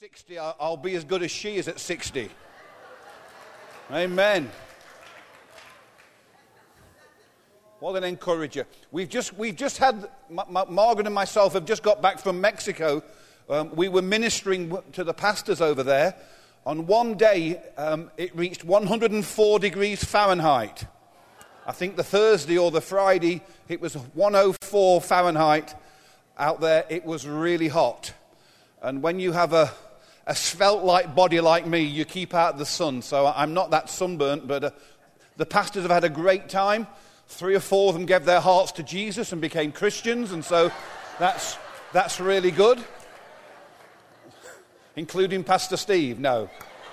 60, I'll be as good as she is at 60. Amen. What an encourager. We've just had, Margaret and myself have just got back from Mexico. We were ministering to the pastors over there. On one day, it reached 104 degrees Fahrenheit. I think the Thursday or the Friday, it was 104 Fahrenheit out there. It was really hot. And when you have a svelte-like body like me, you keep out of the sun. So I'm not that sunburnt, but the pastors have had a great time. 3 or 4 of them gave their hearts to Jesus and became Christians, and so that's really good. Including Pastor Steve, no.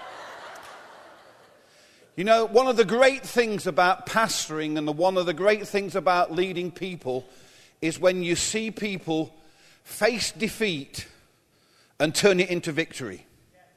You know, one of the great things about pastoring and one of the great things about leading people is when you see people face defeat and turn it into victory.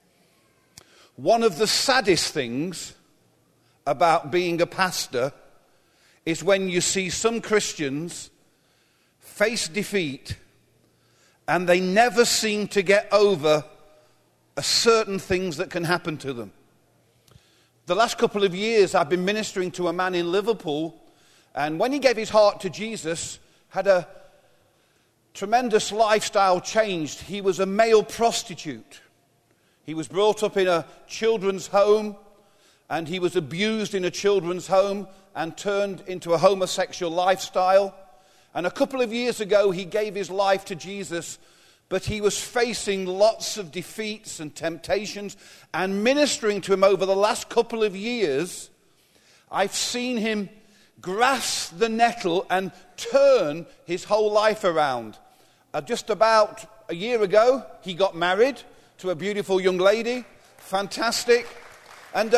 One of the saddest things about being a pastor is when you see some Christians face defeat and they never seem to get over certain things that can happen to them. The last couple of years I've been ministering to a man in Liverpool, and when he gave his heart to Jesus, had a tremendous lifestyle change. He was a male prostitute. He was brought up in a children's home, and he was abused in a children's home and turned into a homosexual lifestyle. And a couple of years ago, he gave his life to Jesus, but he was facing lots of defeats and temptations. And ministering to him over the last couple of years, I've seen him grasp the nettle and turn his whole life around. Just about a year ago, he got married to a beautiful young lady. Fantastic. And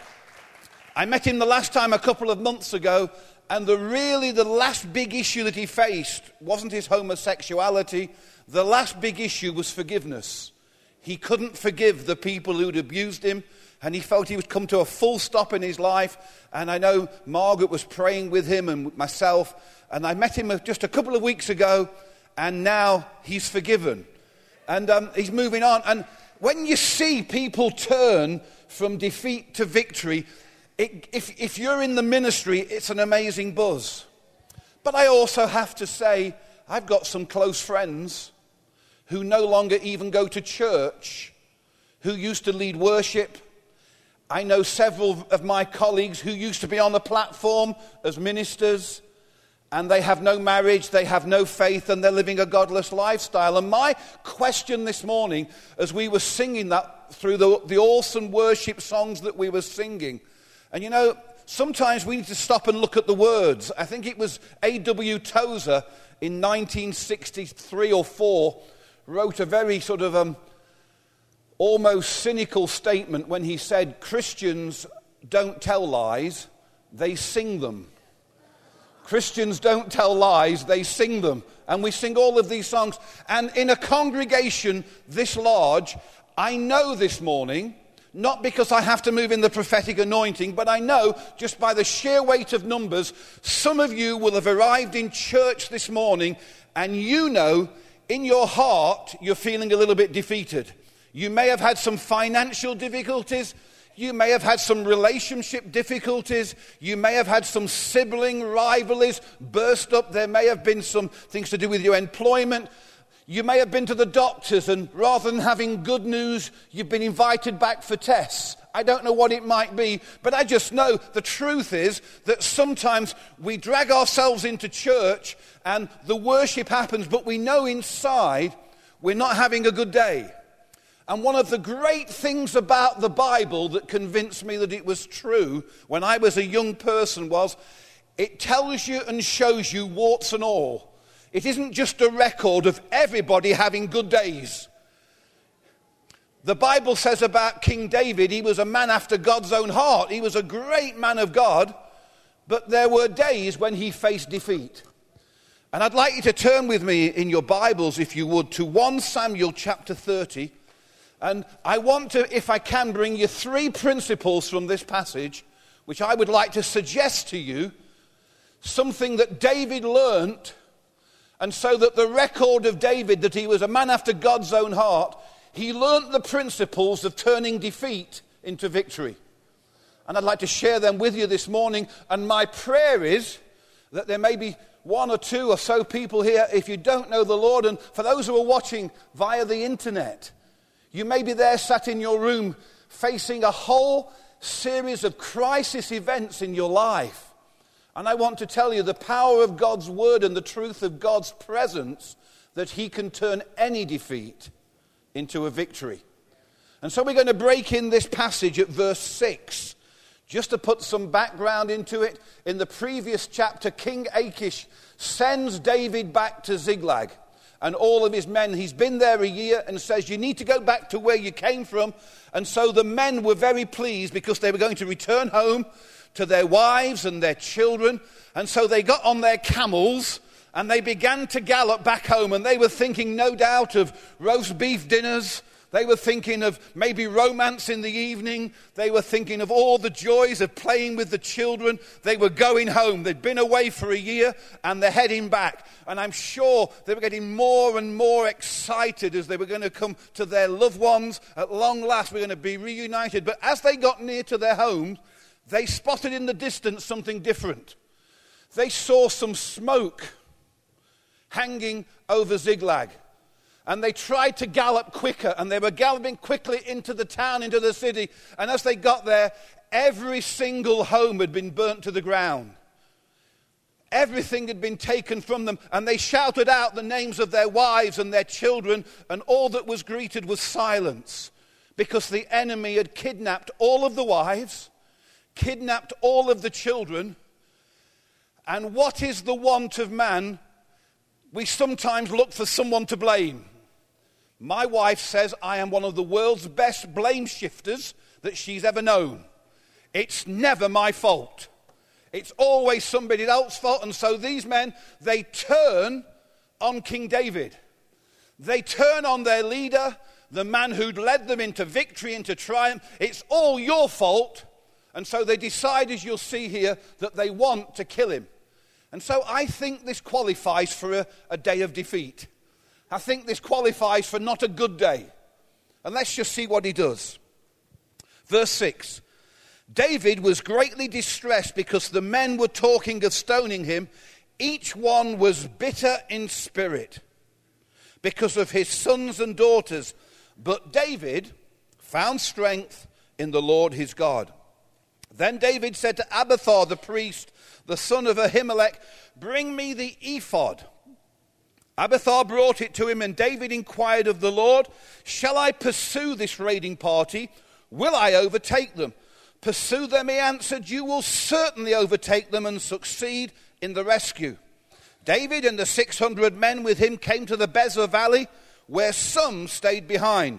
I met him the last time a couple of months ago, and the last big issue that he faced wasn't his homosexuality. The last big issue was forgiveness. He couldn't forgive the people who'd abused him, and he felt he would come to a full stop in his life. And I know Margaret was praying with him and myself, and I met him just a couple of weeks ago, and now he's forgiven. And he's moving on. And when you see people turn from defeat to victory, if you're in the ministry, it's an amazing buzz. But I also have to say, I've got some close friends who no longer even go to church, who used to lead worship. I know several of my colleagues who used to be on the platform as ministers, and they have no marriage, they have no faith, and they're living a godless lifestyle. And my question this morning, as we were singing that through the awesome worship songs that we were singing, and you know, sometimes we need to stop and look at the words. I think it was A.W. Tozer in 1963 or 4 wrote a very sort of almost cynical statement when he said, Christians don't tell lies, they sing them. Christians don't tell lies, they sing them. And we sing all of these songs. And in a congregation this large, I know this morning, not because I have to move in the prophetic anointing, but I know just by the sheer weight of numbers, some of you will have arrived in church this morning, and you know in your heart you're feeling a little bit defeated. You may have had some financial difficulties. You may have had some relationship difficulties. You may have had some sibling rivalries burst up. There may have been some things to do with your employment. You may have been to the doctors, and rather than having good news, you've been invited back for tests. I don't know what it might be, but I just know the truth is that sometimes we drag ourselves into church and the worship happens, but we know inside we're not having a good day. And one of the great things about the Bible that convinced me that it was true when I was a young person was it tells you and shows you warts and all. It isn't just a record of everybody having good days. The Bible says about King David, he was a man after God's own heart. He was a great man of God, but there were days when he faced defeat. And I'd like you to turn with me in your Bibles, if you would, to 1 Samuel chapter 30. And I want to, if I can, bring you 3 principles from this passage, which I would like to suggest to you, something that David learnt. And so that the record of David, that he was a man after God's own heart, he learnt the principles of turning defeat into victory. And I'd like to share them with you this morning. And my prayer is that there may be one or two or so people here, if you don't know the Lord, and for those who are watching via the internet, you may be there sat in your room facing a whole series of crisis events in your life. And I want to tell you the power of God's word and the truth of God's presence, that he can turn any defeat into a victory. And so we're going to break in this passage at verse 6. Just to put some background into it, in the previous chapter, King Achish sends David back to Ziklag and all of his men. He's been there a year and says, you need to go back to where you came from. And so the men were very pleased because they were going to return home to their wives and their children. And so they got on their camels and they began to gallop back home. And they were thinking, no doubt, of roast beef dinners. They were thinking of maybe romance in the evening. They were thinking of all the joys of playing with the children. They were going home. They'd been away for a year and they're heading back. And I'm sure they were getting more and more excited as they were going to come to their loved ones. At long last, we're going to be reunited. But as they got near to their homes, they spotted in the distance something different. They saw some smoke hanging over Ziklag. And they tried to gallop quicker, and they were galloping quickly into the town, into the city. And as they got there, every single home had been burnt to the ground. Everything had been taken from them, and they shouted out the names of their wives and their children, and all that was greeted was silence, because the enemy had kidnapped all of the wives, kidnapped all of the children. And what is the want of man? We sometimes look for someone to blame. My wife says I am one of the world's best blame shifters that she's ever known. It's never my fault. It's always somebody else's fault. And so these men, they turn on King David. They turn on their leader, the man who'd led them into victory, into triumph. It's all your fault. And so they decide, as you'll see here, that they want to kill him. And so I think this qualifies for a day of defeat. I think this qualifies for not a good day. And let's just see what he does. Verse 6. David was greatly distressed because the men were talking of stoning him. Each one was bitter in spirit because of his sons and daughters. But David found strength in the Lord his God. Then David said to Abiathar the priest, the son of Ahimelech, bring me the ephod. Abiathar brought it to him, and David inquired of the Lord, shall I pursue this raiding party? Will I overtake them? Pursue them, he answered. You will certainly overtake them and succeed in the rescue. David and the 600 men with him came to the Bezer Valley, where some stayed behind.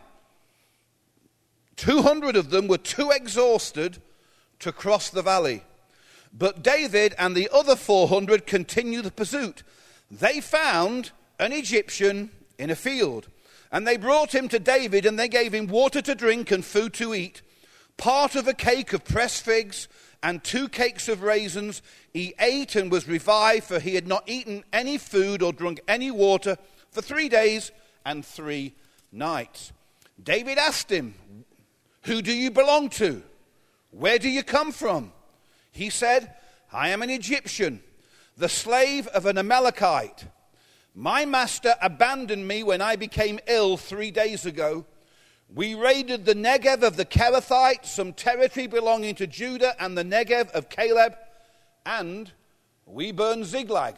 200 of them were too exhausted to cross the valley. But David and the other 400 continued the pursuit. They found an Egyptian in a field, and they brought him to David, and they gave him water to drink and food to eat, part of a cake of pressed figs and 2 cakes of raisins. He ate and was revived, for he had not eaten any food or drunk any water for 3 days and 3 nights. David asked him, who do you belong to? Where do you come from? He said, I am an Egyptian, the slave of an Amalekite. My master abandoned me when I became ill 3 days ago. We raided the Negev of the Kerethites, some territory belonging to Judah, and the Negev of Caleb, and we burned Ziklag.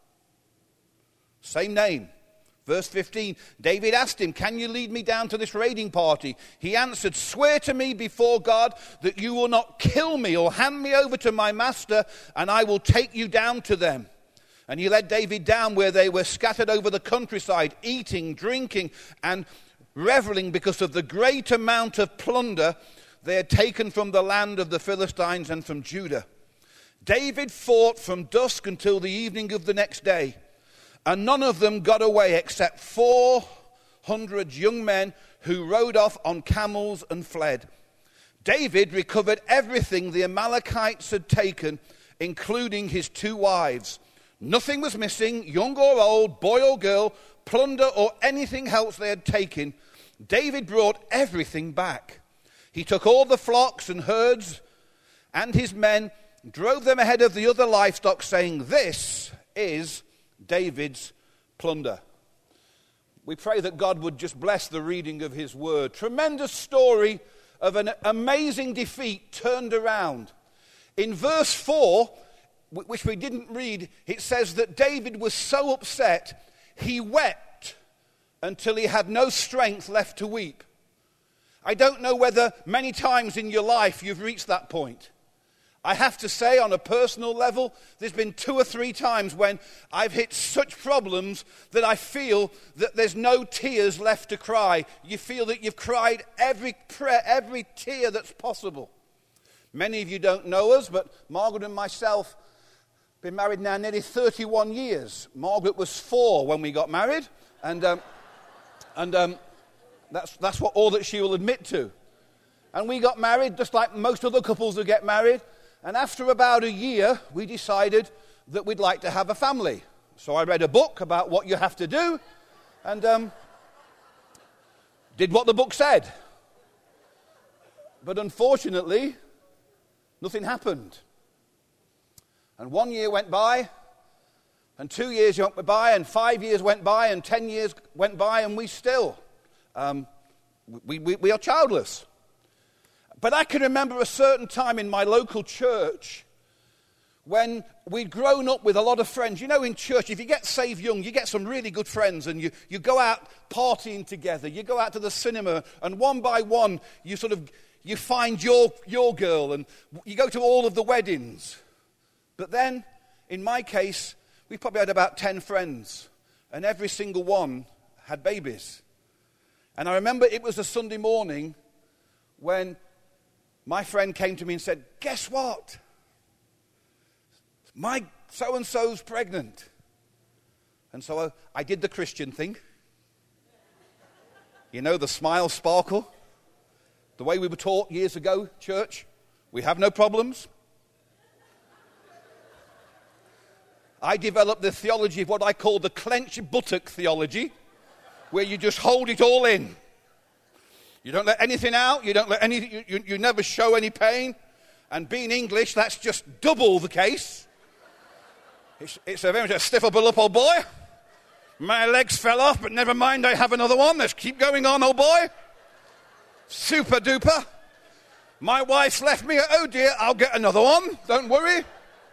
Same name. Verse 15, David asked him, can you lead me down to this raiding party? He answered, swear to me before God that you will not kill me or hand me over to my master, and I will take you down to them. And he led David down where they were scattered over the countryside, eating, drinking, and reveling because of the great amount of plunder they had taken from the land of the Philistines and from Judah. David fought from dusk until the evening of the next day, and none of them got away except 400 young men who rode off on camels and fled. David recovered everything the Amalekites had taken, including his 2 wives. Nothing was missing, young or old, boy or girl, plunder or anything else they had taken. David brought everything back. He took all the flocks and herds and his men, drove them ahead of the other livestock, saying, "This is David's plunder." We pray that God would just bless the reading of his word. Tremendous story of an amazing defeat turned around. In verse 4, which we didn't read, it says that David was so upset, he wept until he had no strength left to weep. I don't know whether many times in your life you've reached that point. I have to say, on a personal level, there's been 2 or 3 times when I've hit such problems that I feel that there's no tears left to cry. You feel that you've cried every prayer, every tear that's possible. Many of you don't know us, but Margaret and myself have been married now nearly 31 years. Margaret was 4 when we got married, and that's what all that she will admit to. And we got married just like most other couples who get married. And after about a year, we decided that we'd like to have a family. So I read a book about what you have to do and did what the book said. But unfortunately, nothing happened. And 1 year went by, and 2 years went by, and 5 years went by, and 10 years went by, and we still, we are childless. But I can remember a certain time in my local church when we'd grown up with a lot of friends. You know, in church, if you get saved young, you get some really good friends, and you go out partying together. You go out to the cinema, and one by one, you find your girl, and you go to all of the weddings. But then, in my case, we probably had about 10 friends, and every single one had babies. And I remember it was a Sunday morning when my friend came to me and said, "Guess what? My so-and-so's pregnant." And so I did the Christian thing. You know, the smile sparkle. The way we were taught years ago, church. We have no problems. I developed the theology of what I call the clenched buttock theology, where you just hold it all in. You don't let anything out. You don't let you never show any pain. And being English, that's just double the case. It's a very much a stiff upper lip, old boy. My legs fell off, but never mind, I have another one. Let's keep going on, old boy. Super duper. My wife's left me. Oh dear, I'll get another one. Don't worry.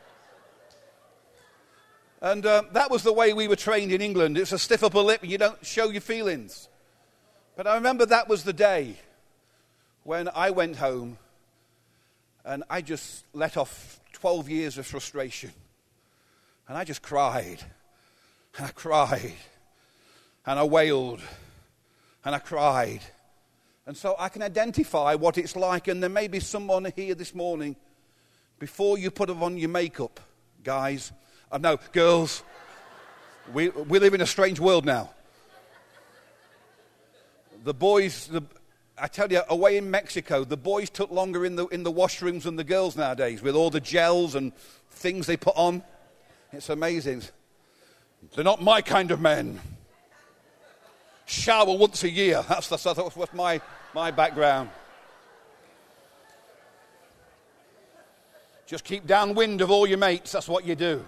And that was the way we were trained in England. It's a stiff upper lip and you don't show your feelings. But I remember that was the day when I went home and I just let off 12 years of frustration. And I just cried. And I cried. And I wailed. And I cried. And so I can identify what it's like. And there may be someone here this morning, before you put on your makeup, guys, no, girls, we live in a strange world now. The boys, I tell you, away in Mexico, the boys took longer in the washrooms than the girls nowadays, with all the gels and things they put on. It's amazing. They're not my kind of men. Shower once a year. That's my background. Just keep downwind of all your mates. That's what you do.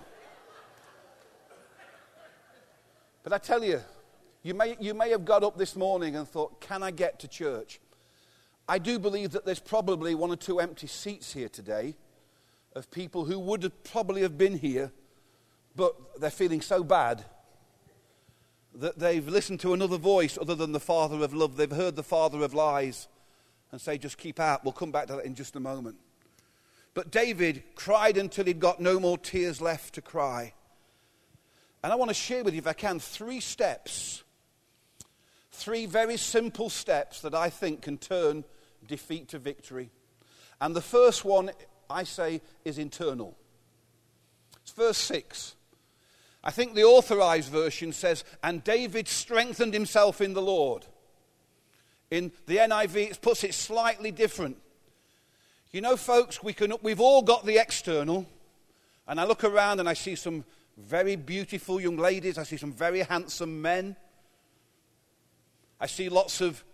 But I tell you, you may have got up this morning and thought, can I get to church? I do believe that there's probably 1 or 2 empty seats here today of people who would have probably have been here, but they're feeling so bad that they've listened to another voice other than the Father of love. They've heard the Father of lies and say, just keep out. We'll come back to that in just a moment. But David cried until he'd got no more tears left to cry. And I want to share with you, if I can, 3 steps. 3 very simple steps that I think can turn defeat to victory. And the first one, I say, is internal. It's verse 6. I think the Authorized Version says, and David strengthened himself in the Lord. In the NIV, it puts it slightly different. You know, folks, we've all got the external. And I look around and I see some very beautiful young ladies. I see some very handsome men. I see lots of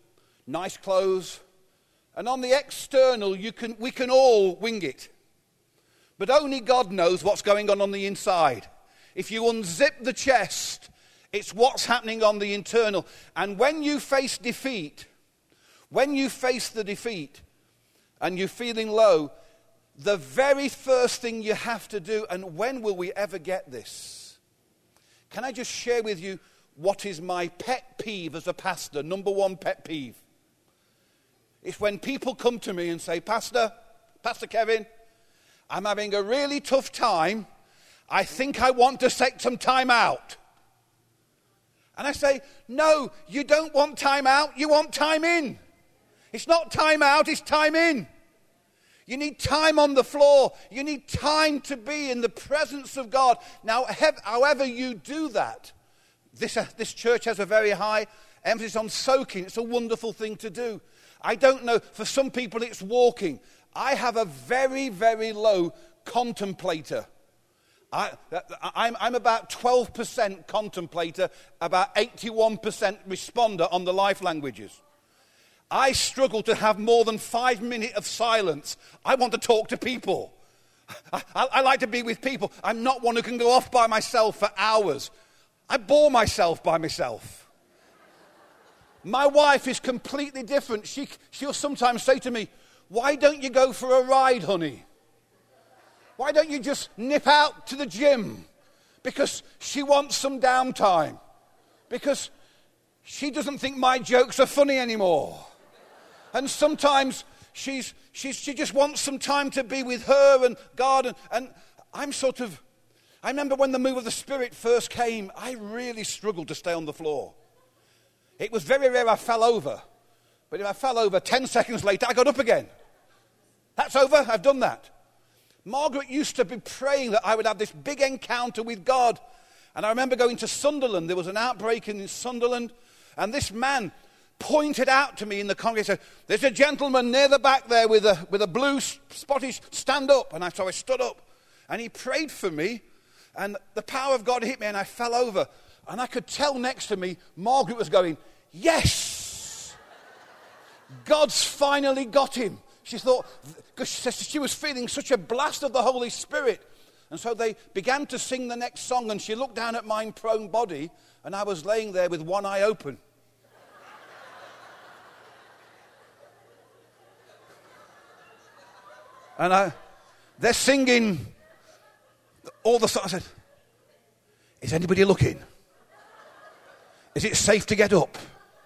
nice clothes, and on the external we can all wing it. But only God knows what's going on the inside. If you unzip the chest, it's what's happening on the internal. And when you face defeat, when you face the defeat and you're feeling low, the very first thing you have to do, and when will we ever get this? Can I just share with you what is my pet peeve as a pastor? Number one pet peeve. It's when people come to me and say, Pastor Kevin, I'm having a really tough time. I think I want to take some time out. And I say, no, you don't want time out, you want time in. It's not time out, it's time in. You need time on the floor. You need time to be in the presence of God. Now, however you do that, this church has a very high emphasis on soaking. It's a wonderful thing to do. I don't know, for some people it's walking. I have a very, very low contemplator. I'm about 12% contemplator, about 81% responder on the life languages. I struggle to have more than 5 minutes of silence. I want to talk to people. I like to be with people. I'm not one who can go off by myself for hours. I bore myself by myself. My wife is completely different. She'll sometimes say to me, why don't you go for a ride, honey? Why don't you just nip out to the gym? Because she wants some downtime. Because she doesn't think my jokes are funny anymore. And sometimes she just wants some time to be with her and God. And I remember when the move of the Spirit first came, I really struggled to stay on the floor. It was very rare I fell over. But if I fell over, 10 seconds later, I got up again. That's over, I've done that. Margaret used to be praying that I would have this big encounter with God. And I remember going to Sunderland. There was an outbreak in Sunderland. And this man pointed out to me in the congregation, there's a gentleman near the back there with a blue spottish, stand up. And so I stood up. And he prayed for me. And the power of God hit me and I fell over. And I could tell next to me, Margaret was going, yes! God's finally got him. She thought, because she was feeling such a blast of the Holy Spirit. And so they began to sing the next song, and she looked down at my prone body, and I was laying there with one eye open. And they're singing all the songs. I said, is anybody looking? Is it safe to get up?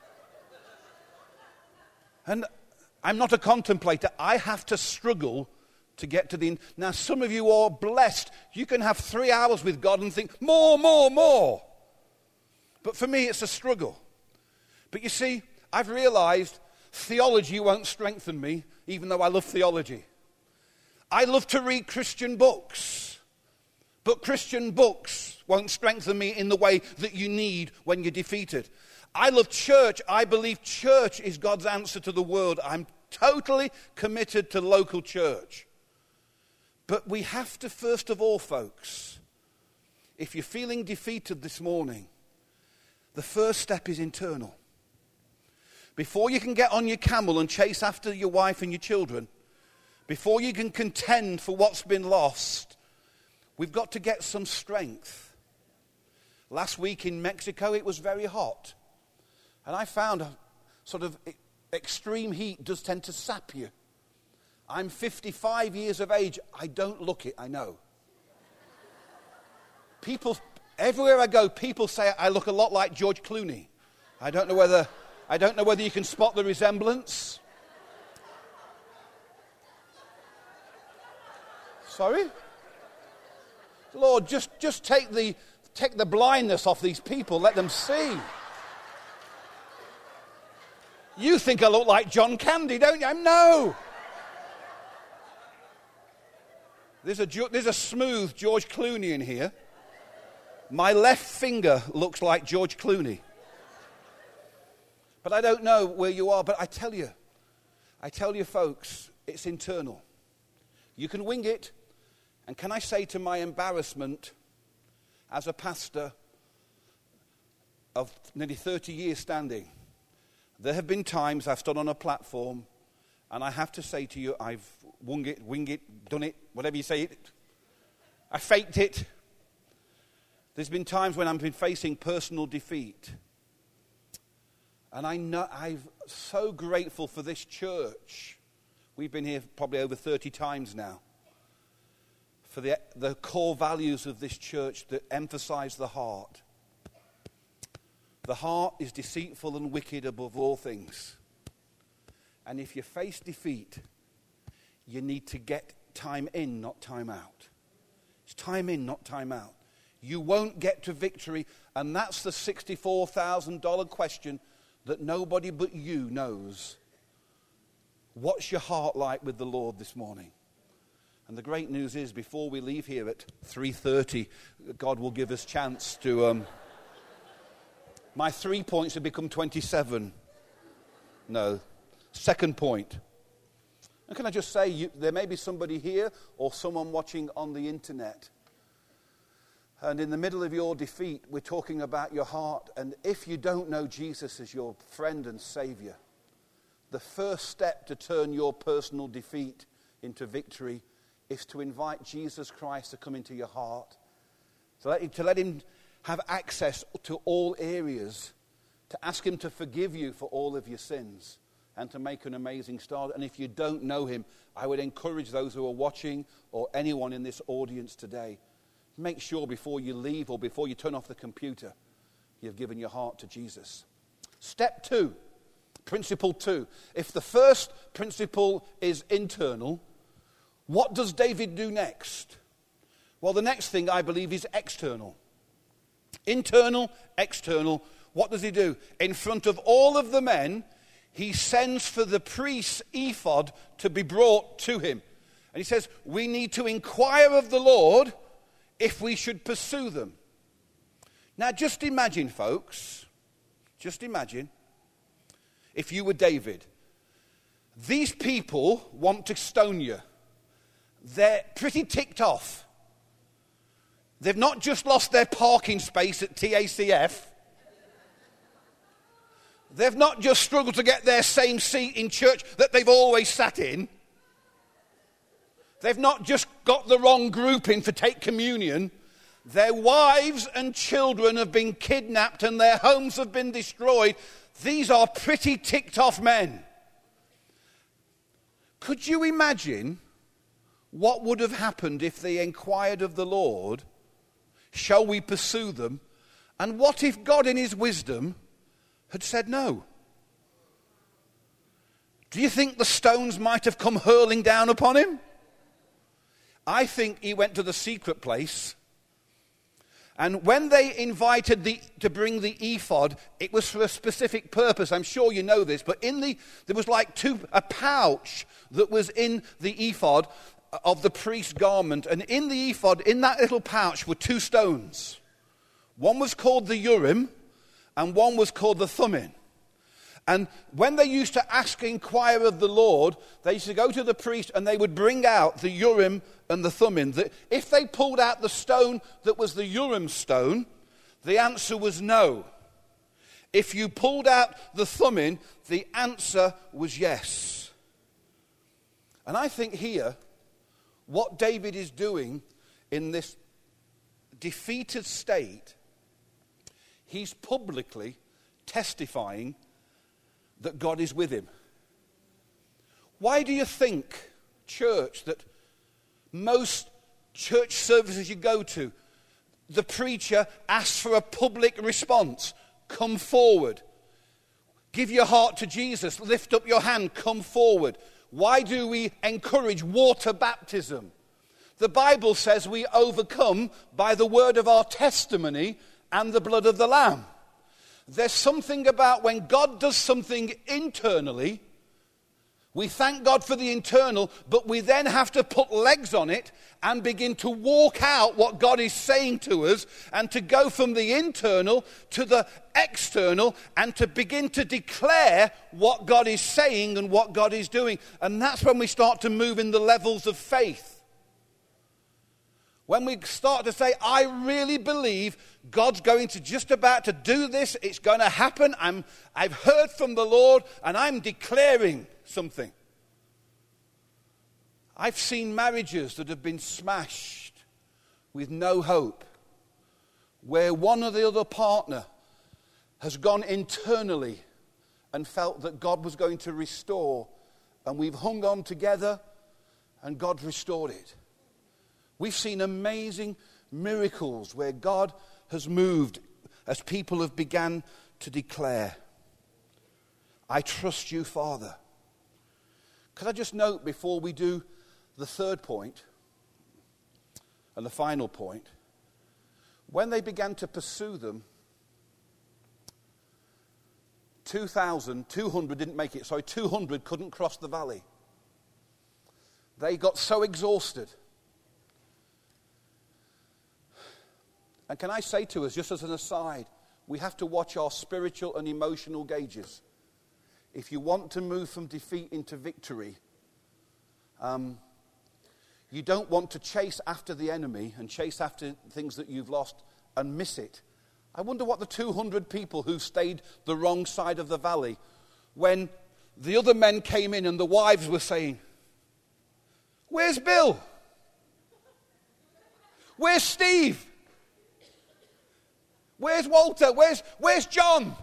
And I'm not a contemplator. I have to struggle to get to the... Now, some of you are blessed. You can have 3 hours with God and think, more, more, more. But for me, it's a struggle. But you see, I've realized theology won't strengthen me, even though I love theology. I love to read Christian books. But Christian books won't strengthen me in the way that you need when you're defeated. I love church. I believe church is God's answer to the world. I'm totally committed to local church. But we have to, first of all, folks, if you're feeling defeated this morning, the first step is internal. Before you can get on your camel and chase after your wife and your children, before you can contend for what's been lost, we've got to get some strength. Last week in Mexico, it was very hot. And I found sort of extreme heat does tend to sap you. I'm 55 years of age. I don't look it, I know. People, everywhere I go, people say I look a lot like George Clooney. I don't know whether you can spot the resemblance. Sorry? Lord, just take the blindness off these people. Let them see. You think I look like John Candy, don't you? No. There's a smooth George Clooney in here. My left finger looks like George Clooney. But I don't know where you are, but I tell you folks, it's internal. You can wing it. And can I say, to my embarrassment, as a pastor of nearly 30 years standing, There have been times I've stood on a platform and I have to say to you, I've winged it, done it, whatever you say it. I faked it. There's been times when I've been facing personal defeat. And I'm so grateful for this church. We've been here probably over 30 times now. For the core values of this church that emphasize the heart. The heart is deceitful and wicked above all things. And if you face defeat, you need to get time in, not time out. It's time in, not time out. You won't get to victory, and that's the $64,000 question that nobody but you knows. What's your heart like with the Lord this morning? And the great news is, before we leave here at 3:30, God will give us chance to... my 3 points have become 27. No. Second point. And can I just say, there may be somebody here or someone watching on the internet. And in the middle of your defeat, we're talking about your heart. And if you don't know Jesus as your friend and Savior, the first step to turn your personal defeat into victory is to invite Jesus Christ to come into your heart. To let him have access to all areas. To ask him to forgive you for all of your sins. And to make an amazing start. And if you don't know him, I would encourage those who are watching or anyone in this audience today, make sure before you leave or before you turn off the computer, you've given your heart to Jesus. Step 2, principle 2. If the first principle is internal, what does David do next? Well, the next thing I believe is external. Internal, external. What does he do? In front of all of the men, he sends for the priest's ephod to be brought to him. And he says, we need to inquire of the Lord if we should pursue them. Now just imagine, folks, just imagine if you were David. These people want to stone you. They're pretty ticked off. They've not just lost their parking space at TACF. They've not just struggled to get their same seat in church that they've always sat in. They've not just got the wrong group in for take communion. Their wives and children have been kidnapped and their homes have been destroyed. These are pretty ticked off men. Could you imagine what would have happened if they inquired of the Lord, shall we pursue them? And what if God in his wisdom had said no? Do you think the stones might have come hurling down upon him? I think he went to the secret place. And when they invited to bring the ephod, it was for a specific purpose. I'm sure you know this, but there was like a pouch that was in the ephod of the priest's garment. And in the ephod, in that little pouch, were 2 stones. One was called the Urim, and one was called the Thummim. And when they used to inquire of the Lord, they used to go to the priest and they would bring out the Urim and the Thummim. If they pulled out the stone that was the Urim stone, the answer was no. If you pulled out the Thummim, the answer was yes. And I think here, what David is doing in this defeated state, he's publicly testifying that God is with him. Why do you think, church, that most church services you go to, the preacher asks for a public response? Come forward. Give your heart to Jesus. Lift up your hand. Come forward. Why do we encourage water baptism? The Bible says we overcome by the word of our testimony and the blood of the Lamb. There's something about when God does something internally, we thank God for the internal, but we then have to put legs on it and begin to walk out what God is saying to us and to go from the internal to the external and to begin to declare what God is saying and what God is doing. And that's when we start to move in the levels of faith. When we start to say, I really believe God's going to just about to do this, it's going to happen, I've heard from the Lord, and I'm declaring something. I've seen marriages that have been smashed with no hope, where one or the other partner has gone internally and felt that God was going to restore, and we've hung on together, and God restored it. We've seen amazing miracles where God has moved as people have begun to declare, I trust you, Father. Could I just note before we do the third point and the final point, when they began to pursue them, 200 didn't make it. 200 couldn't cross the valley. They got so exhausted. And can I say to us, just as an aside, we have to watch our spiritual and emotional gauges. If you want to move from defeat into victory, you don't want to chase after the enemy and chase after things that you've lost and miss it. I wonder what the 200 people who stayed the wrong side of the valley, when the other men came in and the wives were saying, where's Bill? Where's Steve? Where's Walter? Where's John?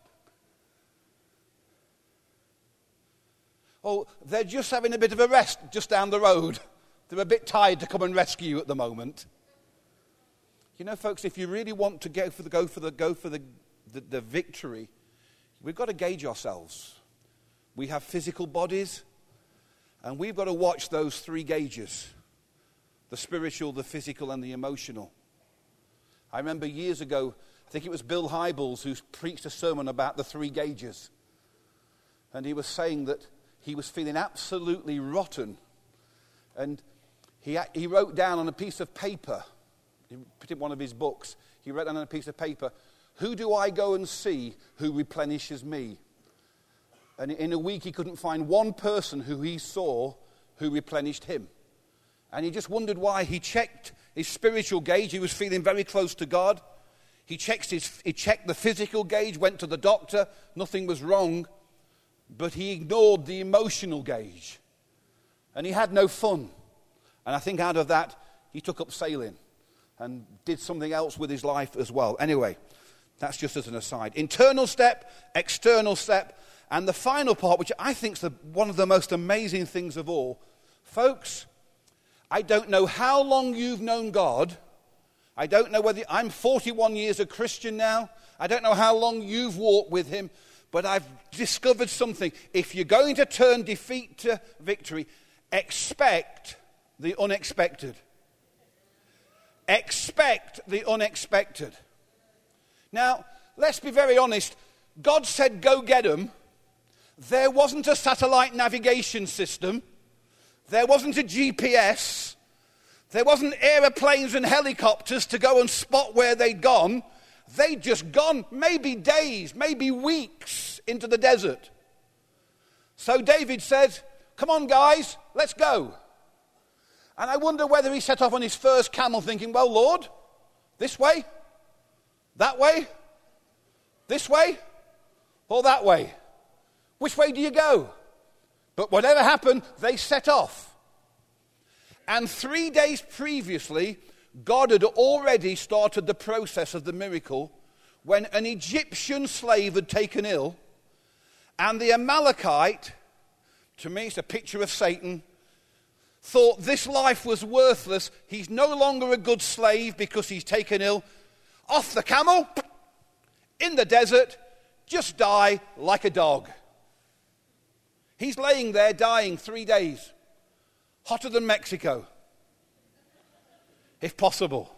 Oh, they're just having a bit of a rest just down the road. They're a bit tired to come and rescue you at the moment. You know, folks, if you really want to go for the victory, we've got to gauge ourselves. We have physical bodies, and we've got to watch those three gauges: the spiritual, the physical, and the emotional. I remember years ago, I think it was Bill Hybels who preached a sermon about the three gauges. And he was saying that he was feeling absolutely rotten. And he wrote down on a piece of paper, he put in one of his books, he wrote down on a piece of paper, who do I go and see who replenishes me? And in a week he couldn't find one person who he saw who replenished him. And he just wondered why. He checked his spiritual gauge. He was feeling very close to God. He checked the physical gauge, went to the doctor. Nothing was wrong. But he ignored the emotional gauge. And he had no fun. And I think out of that, he took up sailing and did something else with his life as well. Anyway, that's just as an aside. Internal step, external step, and the final part, which I think is one of the most amazing things of all. Folks, I don't know how long you've known God. I don't know whether I'm 41 years a Christian now. I don't know how long you've walked with him, but I've discovered something. If you're going to turn defeat to victory, expect the unexpected. Expect the unexpected. Now, let's be very honest. God said, go get them. There wasn't a satellite navigation system. There wasn't a GPS. There wasn't aeroplanes and helicopters to go and spot where they'd gone. They'd just gone maybe days, maybe weeks into the desert. So David said, come on guys, let's go. And I wonder whether he set off on his first camel thinking, well, Lord, this way, that way, this way, or that way. Which way do you go? But whatever happened, they set off. And 3 days previously, God had already started the process of the miracle when an Egyptian slave had taken ill, and the Amalekite, to me it's a picture of Satan, thought this life was worthless. He's no longer a good slave because he's taken ill. Off the camel, in the desert, just die like a dog. He's laying there dying 3 days. Hotter than Mexico, if possible.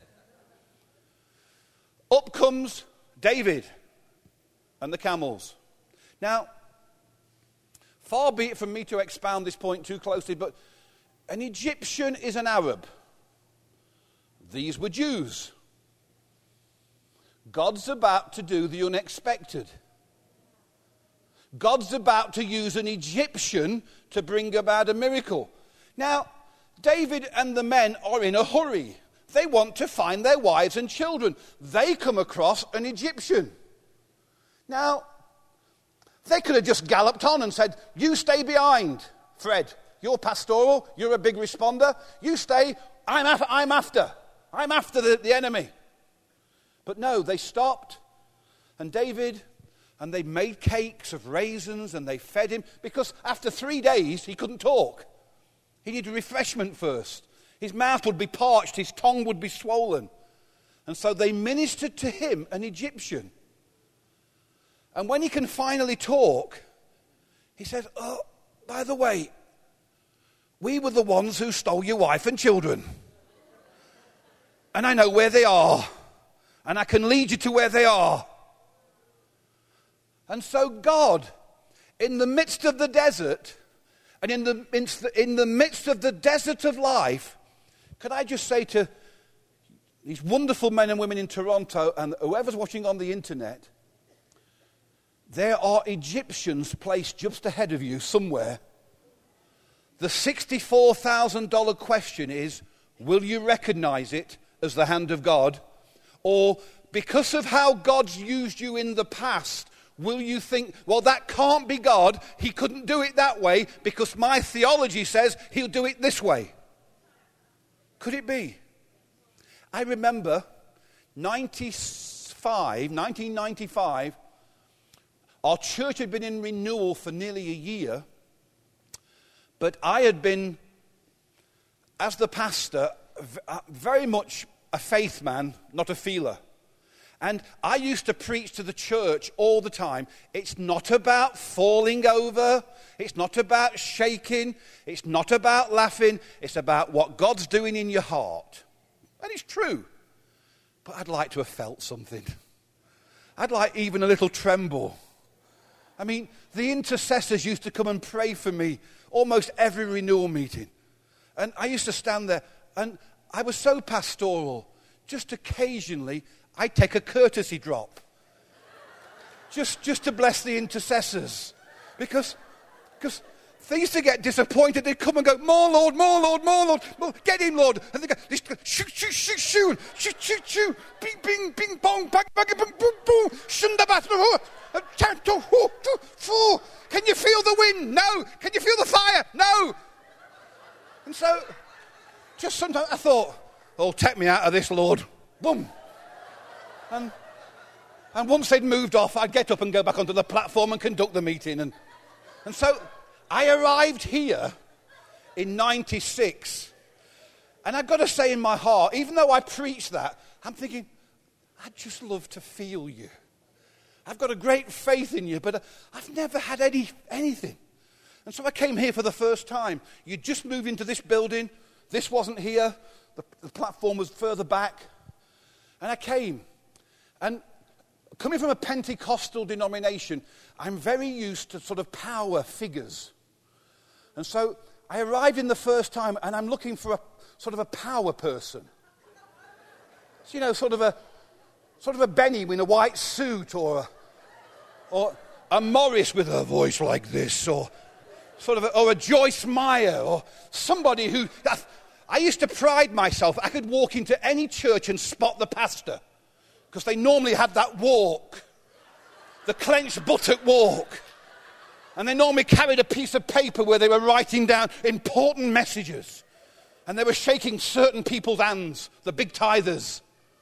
Up comes David and the camels. Now, far be it from me to expound this point too closely, but an Egyptian is an Arab. These were Jews. God's about to do the unexpected. God's about to use an Egyptian to bring about a miracle. Now, David and the men are in a hurry. They want to find their wives and children. They come across an Egyptian. Now, they could have just galloped on and said, you stay behind, Fred. You're pastoral. You're a big responder. You stay. I'm after the enemy. But no, they stopped. And David, and they made cakes of raisins and they fed him. Because after 3 days, he couldn't talk. He needed refreshment first. His mouth would be parched. His tongue would be swollen. And so they ministered to him, an Egyptian. And when he can finally talk, he says, oh, by the way, we were the ones who stole your wife and children. And I know where they are. And I can lead you to where they are. And so God, in the midst of the desert, and in the midst of the desert of life, could I just say to these wonderful men and women in Toronto and whoever's watching on the internet, there are Egyptians placed just ahead of you somewhere. The $64,000 question is, will you recognize it as the hand of God? Or because of how God's used you in the past, will you think, well, that can't be God. He couldn't do it that way because my theology says he'll do it this way. Could it be? I remember 1995, our church had been in renewal for nearly a year, but I had been, as the pastor, very much a faith man, not a feeler. And I used to preach to the church all the time. It's not about falling over. It's not about shaking. It's not about laughing. It's about what God's doing in your heart. And it's true. But I'd like to have felt something. I'd like even a little tremble. I mean, the intercessors used to come and pray for me almost every renewal meeting. And I used to stand there, and I was so pastoral. Just occasionally, I'd take a courtesy drop. Just to bless the intercessors. Because they used to get disappointed. They'd come and go, more Lord, more Lord, more Lord. More, get him, Lord. And they'd go, shoot, shoot, shoot, shoot, shoot, shoot, shoot, bing, bing, bing, bong, bang, bang, boom, boom, boom, shundabat, can you feel the wind? No. Can you feel the fire? No. And so, just sometimes I thought, oh, take me out of this, Lord. Boom. And once they'd moved off, I'd get up and go back onto the platform and conduct the meeting. And so I arrived here in 96. And I've got to say in my heart, even though I preached that, I'm thinking, I'd just love to feel you. I've got a great faith in you, but I've never had anything. And so I came here for the first time. You just moved into this building. This wasn't here. The platform was further back. And I came. And coming from a Pentecostal denomination, I'm very used to sort of power figures. And so I arrived in the first time, and I'm looking for a sort of a power person. So, you know, sort of a Benny in a white suit, or a Morris with a voice like this, or a Joyce Meyer, or somebody who. I used to pride myself. I could walk into any church and spot the pastor. Because they normally had that walk, the clenched buttock walk. And they normally carried a piece of paper where they were writing down important messages. And they were shaking certain people's hands, the big tithers.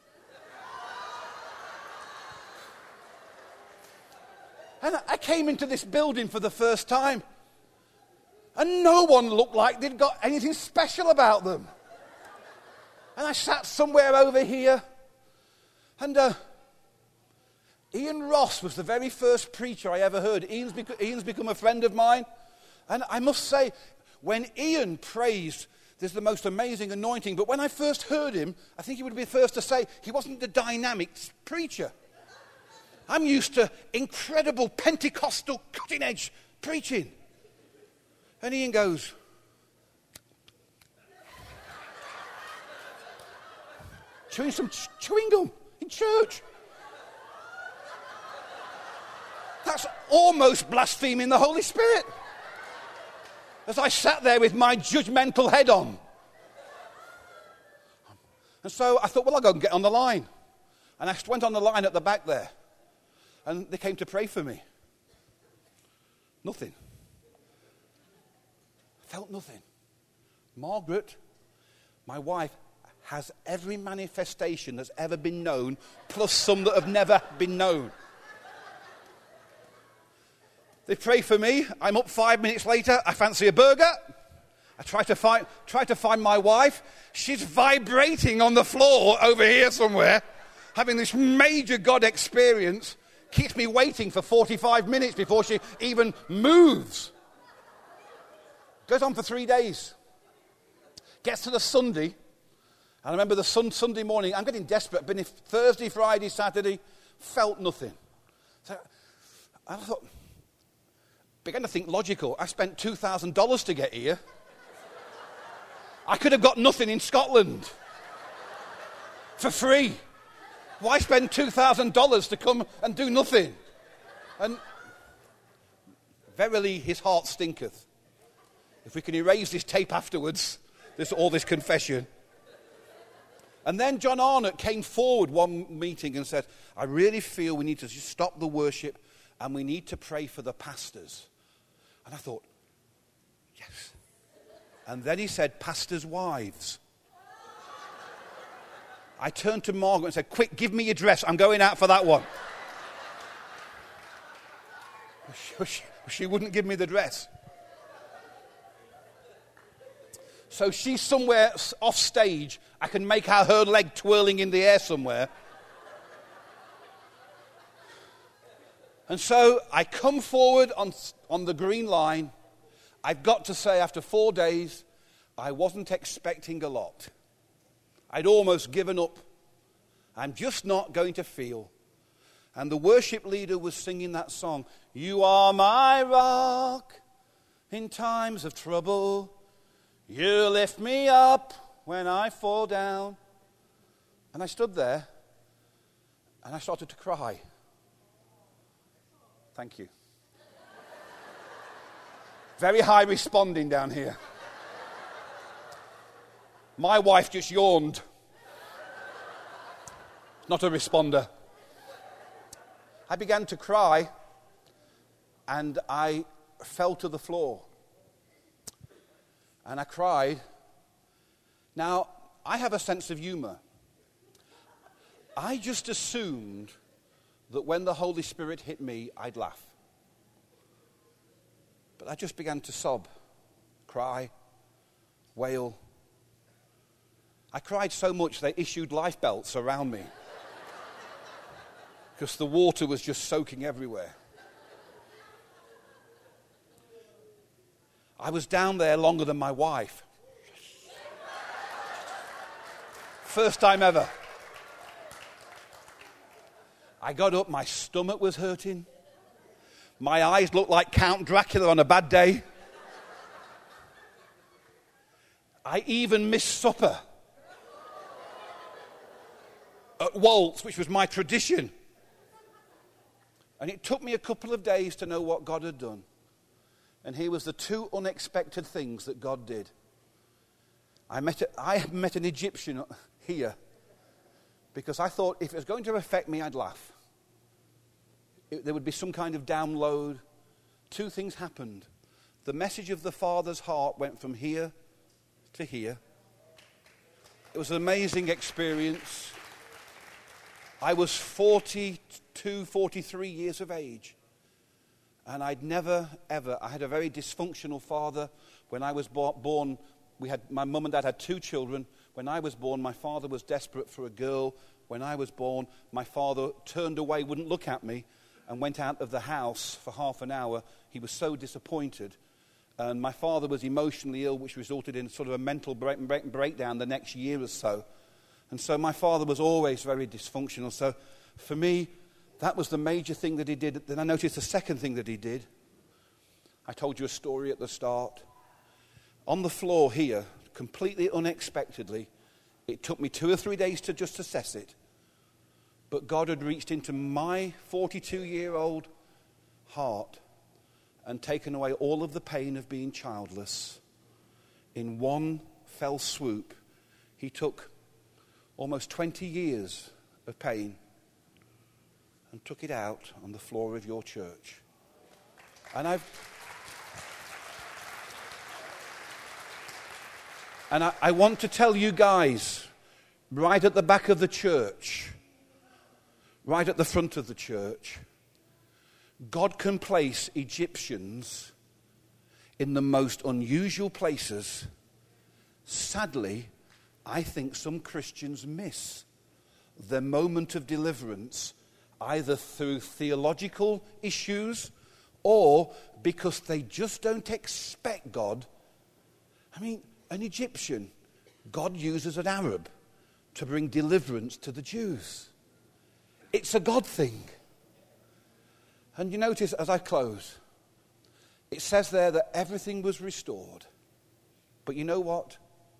And I came into this building for the first time. And no one looked like they'd got anything special about them. And I sat somewhere over here. And Ian Ross was the very first preacher I ever heard. Ian's become a friend of mine. And I must say, when Ian prays, there's the most amazing anointing. But when I first heard him, I think he would be the first to say, he wasn't the dynamic preacher. I'm used to incredible Pentecostal cutting-edge preaching. And Ian goes, chewing some chewing gum in church. That's almost blaspheming the Holy Spirit. As I sat there with my judgmental head on, And so I thought, well, I'll go and get on the line. And I went on the line at the back there. And they came to pray for me. Nothing. I felt nothing. Margaret, my wife, has every manifestation that's ever been known, plus some that have never been known. They pray for me. I'm up 5 minutes later. I fancy a burger. I try to find my wife. She's vibrating on the floor over here somewhere, having this major God experience. Keeps me waiting for 45 minutes before she even moves. Goes on for 3 days. Gets to the Sunday. And I remember the Sunday morning, I'm getting desperate. Been Thursday, Friday, Saturday, felt nothing. So I thought, began to think logical. I spent $2,000 to get here. I could have got nothing in Scotland for free. Why spend $2,000 to come and do nothing? And verily his heart stinketh. If we can erase this tape afterwards, all this confession. And then John Arnott came forward one meeting and said, I really feel we need to just stop the worship and we need to pray for the pastors. And I thought, yes. And then he said, pastors' wives. I turned to Margaret and said, quick, give me your dress. I'm going out for that one. She wouldn't give me the dress. So she's somewhere off stage. I can make out her leg twirling in the air somewhere. And so I come forward on the green line. I've got to say, after 4 days, I wasn't expecting a lot. I'd almost given up. I'm just not going to feel. And the worship leader was singing that song, You are my rock in times of trouble. You lift me up when I fall down. And I stood there and I started to cry. Thank you. Very high responding down here. My wife just yawned. Not a responder. I began to cry and I fell to the floor. And I cried. Now, I have a sense of humor. I just assumed that when the Holy Spirit hit me, I'd laugh. But I just began to sob, cry, wail. I cried so much they issued life belts around me because the water was just soaking everywhere. I was down there longer than my wife. First time ever. I got up, my stomach was hurting. My eyes looked like Count Dracula on a bad day. I even missed supper at Waltz, which was my tradition. And it took me a couple of days to know what God had done. And here was the two unexpected things that God did. I met an Egyptian here because I thought if it was going to affect me, I'd laugh. There would be some kind of download. Two things happened. The message of the Father's heart went from here to here. It was an amazing experience. I was 42, 43 years of age. And I'd never, ever, I had a very dysfunctional father. When I was born, my mum and dad had 2 children. When I was born, my father was desperate for a girl. When I was born, my father turned away, wouldn't look at me, and went out of the house for half an hour. He was so disappointed. And my father was emotionally ill, which resulted in sort of a mental breakdown the next year or so. And so my father was always very dysfunctional. So for me, that was the major thing that he did. Then I noticed the second thing that he did. I told you a story at the start. On the floor here, completely unexpectedly, it took me 2 or 3 days to just assess it. But God had reached into my 42-year-old heart and taken away all of the pain of being childless. In one fell swoop, he took almost 20 years of pain and took it out on the floor of your church. And I want to tell you guys, right at the back of the church, right at the front of the church, God can place Egyptians in the most unusual places. Sadly, I think some Christians miss their moment of deliverance, either through theological issues or because they just don't expect God. I mean, an Egyptian, God uses an Arab to bring deliverance to the Jews. It's a God thing. And you notice as I close, it says there that everything was restored. But you know what?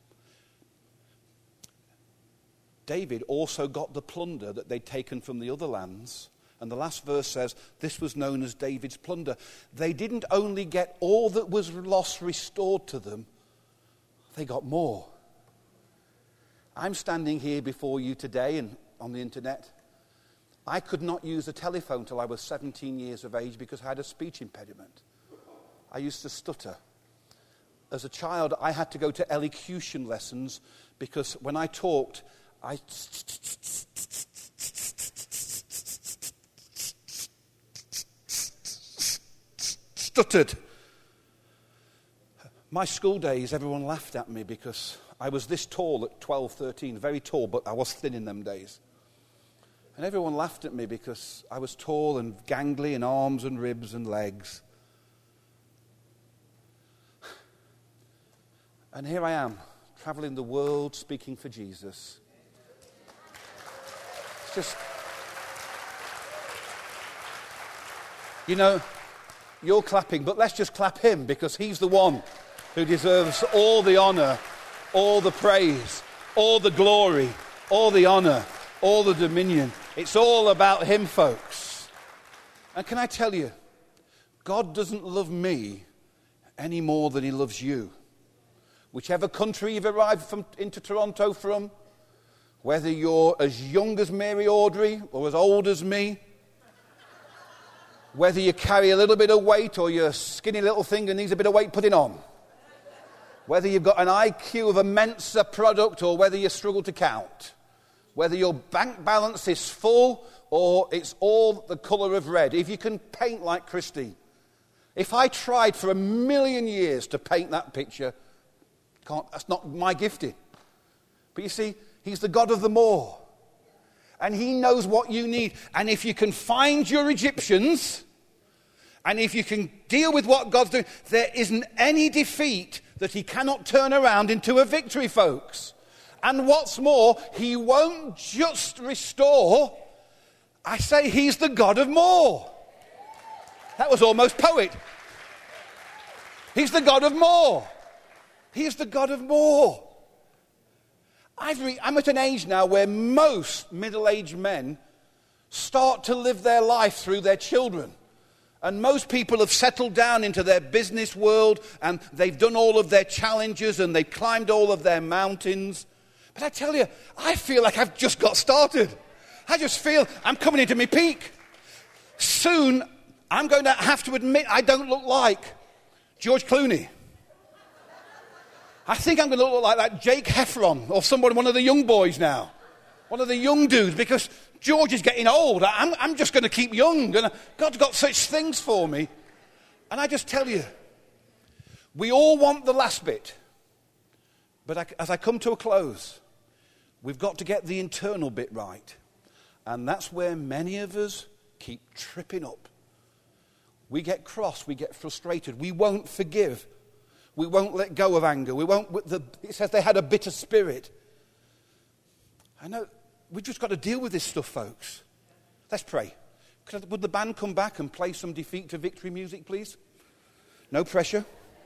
David also got the plunder that they'd taken from the other lands. And the last verse says, this was known as David's plunder. They didn't only get all that was lost restored to them, they got more. I'm standing here before you today and on the internet. I could not use a telephone till I was 17 years of age because I had a speech impediment. I used to stutter. As a child, I had to go to elocution lessons because when I talked, I stuttered. My school days, everyone laughed at me because I was this tall at 12, 13, very tall, but I was thin in them days. And everyone laughed at me because I was tall and gangly in arms and ribs and legs. And here I am, traveling the world, speaking for Jesus. It's just, you know, you're clapping, but let's just clap him because he's the one who deserves all the honor, all the praise, all the glory, all the honor, all the dominion. It's all about him, folks. And can I tell you, God doesn't love me any more than he loves you. Whichever country you've arrived into Toronto from, whether you're as young as Mary Audrey or as old as me, whether you carry a little bit of weight or you're a skinny little thing and needs a bit of weight putting on, whether you've got an IQ of a Mensa product or whether you struggle to count, whether your bank balance is full or it's all the colour of red, if you can paint like Christy, if I tried for 1,000,000 years to paint that picture, that's not my gifting. But you see, he's the God of them all. And he knows what you need. And if you can find your Egyptians, and if you can deal with what God's doing, there isn't any defeat that he cannot turn around into a victory, folks. And what's more, he won't just restore. I say he's the God of more. That was almost poet. He's the God of more. He is the God of more. I'm at an age now where most middle-aged men start to live their life through their children. And most people have settled down into their business world and they've done all of their challenges and they've climbed all of their mountains. But I tell you, I feel like I've just got started. I just feel I'm coming into my peak. Soon, I'm going to have to admit I don't look like George Clooney. I think I'm going to look like that Jake Heffron or somebody, one of the young boys now. One of the young dudes, because George is getting old. I'm just going to keep young. And God's got such things for me. And I just tell you, we all want the last bit. But as I come to a close, we've got to get the internal bit right. And that's where many of us keep tripping up. We get cross, we get frustrated, we won't forgive. We won't let go of anger. It says they had a bitter spirit. I know, we've just got to deal with this stuff, folks. Let's pray. Would the band come back and play some defeat to victory music, please? No pressure.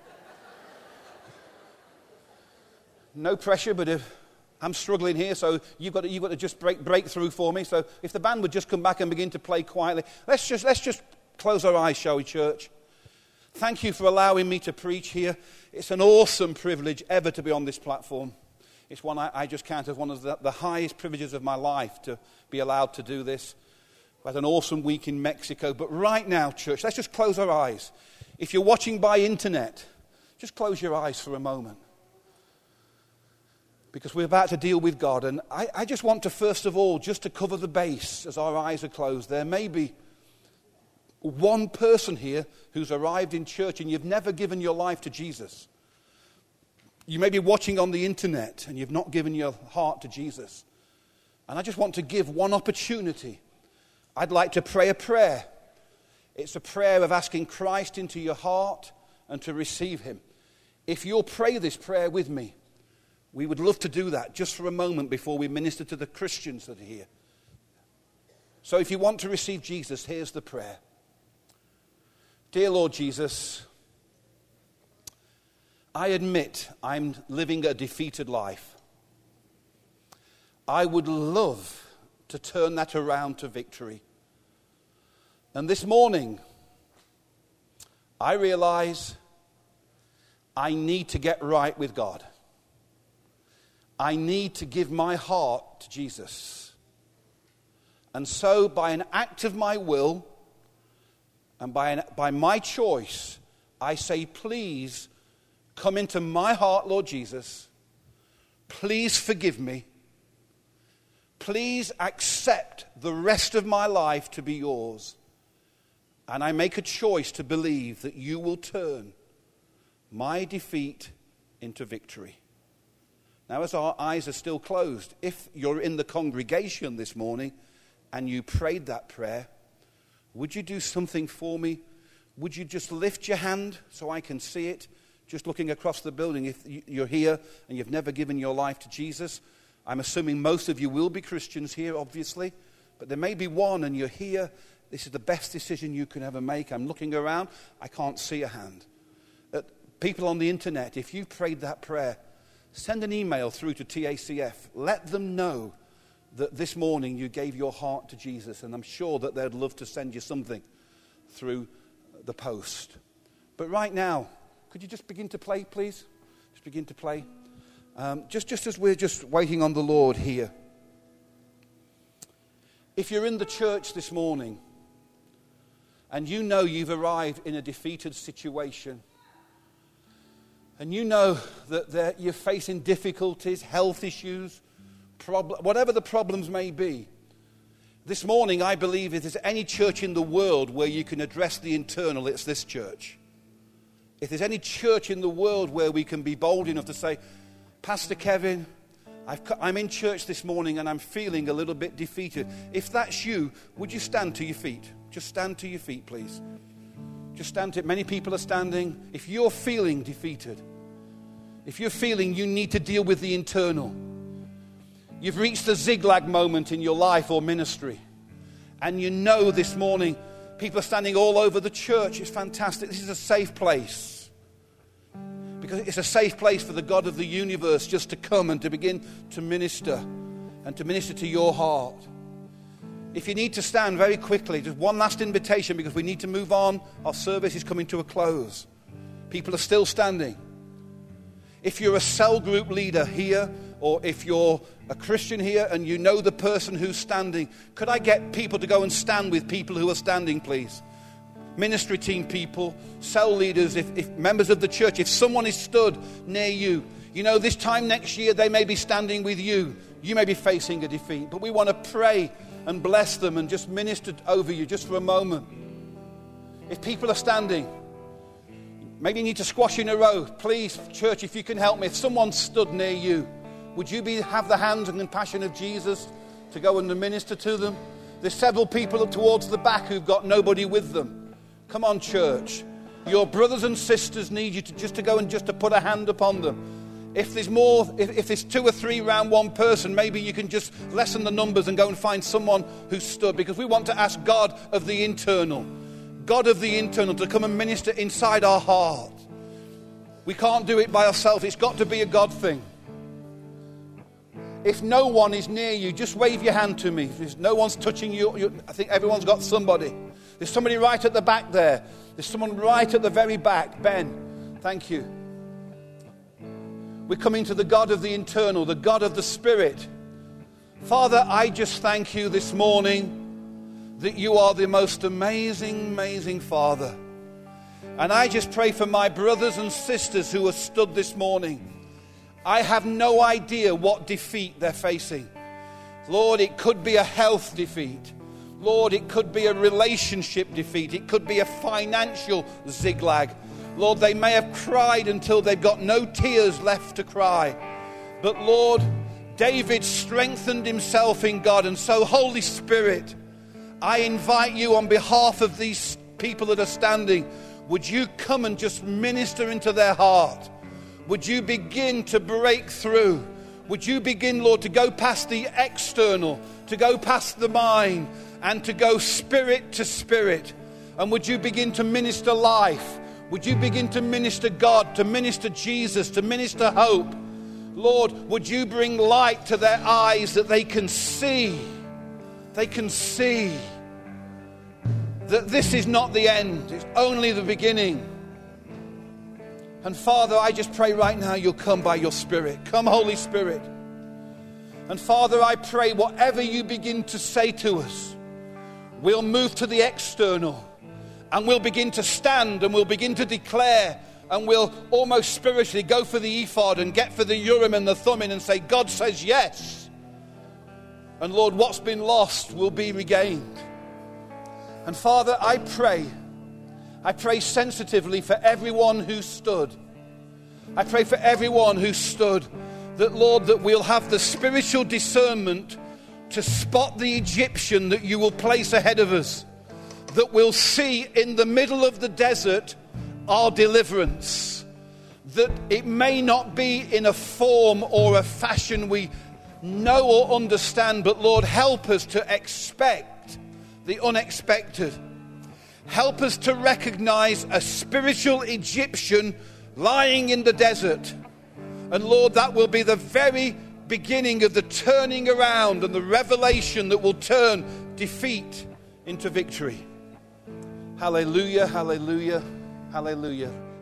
No pressure, but if I'm struggling here, so you've got to just break through for me. So if the band would just come back and begin to play quietly. Let's just close our eyes, shall we, church? Thank you for allowing me to preach here. It's an awesome privilege ever to be on this platform. It's one I just count as one of the highest privileges of my life to be allowed to do this. We had an awesome week in Mexico. But right now, church, let's just close our eyes. If you're watching by internet, just close your eyes for a moment. Because we're about to deal with God. And I just want to, first of all, just to cover the base as our eyes are closed. There may be one person here who's arrived in church and you've never given your life to Jesus. You may be watching on the internet and you've not given your heart to Jesus. And I just want to give one opportunity. I'd like to pray a prayer. It's a prayer of asking Christ into your heart and to receive him. If you'll pray this prayer with me, we would love to do that just for a moment before we minister to the Christians that are here. So if you want to receive Jesus, here's the prayer. Dear Lord Jesus, I admit I'm living a defeated life. I would love to turn that around to victory. And this morning, I realize I need to get right with God. I need to give my heart to Jesus. And so, by an act of my will and by my choice, I say, please come into my heart, Lord Jesus. Please forgive me. Please accept the rest of my life to be yours. And I make a choice to believe that you will turn my defeat into victory. Now, as our eyes are still closed, if you're in the congregation this morning and you prayed that prayer, would you do something for me? Would you just lift your hand so I can see it? Just looking across the building, if you're here and you've never given your life to Jesus, I'm assuming most of you will be Christians here, obviously, but there may be one and you're here. This is the best decision you can ever make. I'm looking around. I can't see a hand. People on the internet, if you prayed that prayer, send an email through to TACF. Let them know that this morning you gave your heart to Jesus, and I'm sure that they'd love to send you something through the post. But right now, could you just begin to play, please? Just begin to play. Just as we're just waiting on the Lord here. If you're in the church this morning and you know you've arrived in a defeated situation, and you know that you're facing difficulties, health issues, whatever the problems may be, this morning I believe if there's any church in the world where you can address the internal, it's this church. If there's any church in the world where we can be bold enough to say, Pastor Kevin, I'm in church this morning and I'm feeling a little bit defeated. If that's you, would you stand to your feet? Just stand to your feet, please. Just stand to it. Many people are standing. If you're feeling defeated, if you're feeling you need to deal with the internal, you've reached a zigzag moment in your life or ministry, and you know this morning people are standing all over the church. It's fantastic. This is a safe place. Because it's a safe place for the God of the universe just to come and to begin to minister and to minister to your heart. If you need to stand very quickly, just one last invitation because we need to move on. Our service is coming to a close. People are still standing. If you're a cell group leader here, or if you're a Christian here and you know the person who's standing, could I get people to go and stand with people who are standing, please? Ministry team people, cell leaders, if members of the church, if someone is stood near you, you know this time next year they may be standing with you. You may be facing a defeat, but we want to pray and bless them and just minister over you just for a moment. If people are standing, maybe you need to squash in a row. Please, church, if you can help me, if someone stood near you, would you have the hands and compassion of Jesus to go and minister to them? There's several people towards the back who've got nobody with them. Come on, church. Your brothers and sisters need you to go and just to put a hand upon them. If there's more, if there's 2 or 3 around one person, maybe you can just lessen the numbers and go and find someone who's stood, because we want to ask God of the internal to come and minister inside our heart. We can't do it by ourselves. It's got to be a God thing. If no one is near you, just wave your hand to me. If no one's touching you, I think everyone's got somebody. There's somebody right at the back there. There's someone right at the very back. Ben, thank you. We're coming to the God of the internal, the God of the Spirit. Father, I just thank you this morning that you are the most amazing, amazing Father. And I just pray for my brothers and sisters who are stood this morning. I have no idea what defeat they're facing. Lord, it could be a health defeat. Lord, it could be a relationship defeat. It could be a financial zigzag. Lord, they may have cried until they've got no tears left to cry. But Lord, David strengthened himself in God. And so, Holy Spirit, I invite you on behalf of these people that are standing, would you come and just minister into their heart? Would you begin to break through? Would you begin, Lord, to go past the external, to go past the mind, and to go spirit to spirit? And would you begin to minister life? Would you begin to minister God, to minister Jesus, to minister hope? Lord, would you bring light to their eyes that they can see that this is not the end, it's only the beginning. And Father, I just pray right now you'll come by your Spirit. Come, Holy Spirit. And Father, I pray whatever you begin to say to us, we'll move to the external and we'll begin to stand and we'll begin to declare and we'll almost spiritually go for the ephod and get for the Urim and the Thummim and say, God says yes. And Lord, what's been lost will be regained. And Father, I pray sensitively for everyone who stood. I pray for everyone who stood that, Lord, that we'll have the spiritual discernment to spot the Egyptian that you will place ahead of us, that we'll see in the middle of the desert our deliverance, that it may not be in a form or a fashion we know or understand, but Lord, help us to expect the unexpected. Help us to recognize a spiritual Egyptian lying in the desert. And Lord, that will be the very beginning of the turning around and the revelation that will turn defeat into victory. Hallelujah, hallelujah, hallelujah.